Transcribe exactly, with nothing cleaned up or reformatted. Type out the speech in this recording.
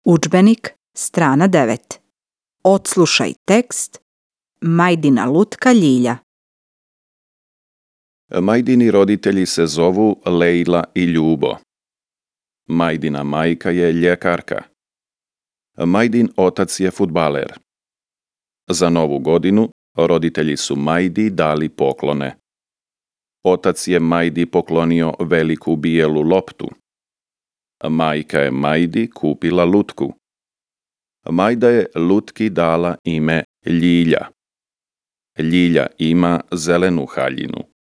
Udžbenik, strana devet. Odslušaj tekst Majdina lutka Ljilja. Majdini roditelji se zovu Lejla i Ljubo. Majdina majka je ljekarka. Majdin otac je fudbaler. Za novu godinu roditelji su Majdi dali poklone. Otac je Majdi poklonio veliku bijelu loptu. Majka je Majdi kupila lutku. Majda je lutki dala ime Ljilja. Ljilja ima zelenu haljinu.